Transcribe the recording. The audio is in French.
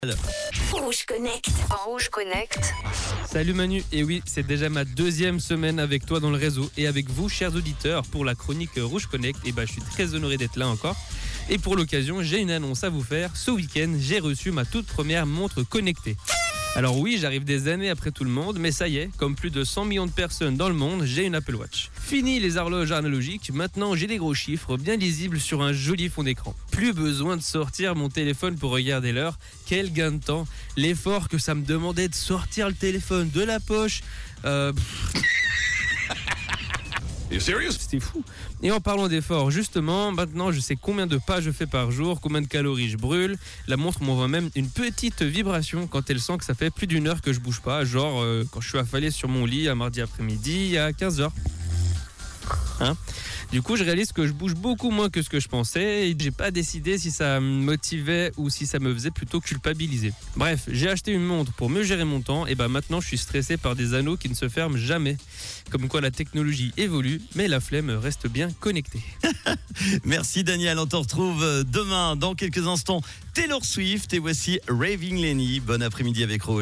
Rouge Connect. Rouge Connect. Salut Manu, et oui, c'est déjà ma deuxième semaine avec toi dans le réseau et avec vous, chers auditeurs, pour la chronique Rouge Connect. Et je suis très honoré d'être là encore. Et pour l'occasion, j'ai une annonce à vous faire. Ce week-end, j'ai reçu ma toute première montre connectée. Alors oui, j'arrive des années après tout le monde, mais ça y est, comme plus de 100 millions de personnes dans le monde, j'ai une Apple Watch. Fini les horloges analogiques, maintenant j'ai des gros chiffres bien lisibles sur un joli fond d'écran. Plus besoin de sortir mon téléphone pour regarder l'heure, quel gain de temps. L'effort que ça me demandait de sortir le téléphone de la poche, C'était fou. Et en parlant d'efforts, justement, maintenant je sais combien de pas je fais par jour, combien de calories je brûle. La montre m'envoie même une petite vibration quand elle sent que ça fait plus d'une heure que je bouge pas, genre quand je suis affalé sur mon lit un mardi après-midi à 15h. Du coup, je réalise que je bouge beaucoup moins que ce que je pensais et j'ai pas décidé si ça me motivait ou si ça me faisait plutôt culpabiliser. Bref, j'ai acheté une montre pour mieux gérer mon temps et maintenant je suis stressé par des anneaux qui ne se ferment jamais. Comme quoi la technologie évolue, mais la flemme reste bien connectée. Merci Daniel, on te retrouve demain dans quelques instants. Taylor Swift et voici Raving Lenny. Bon après-midi avec Rouge.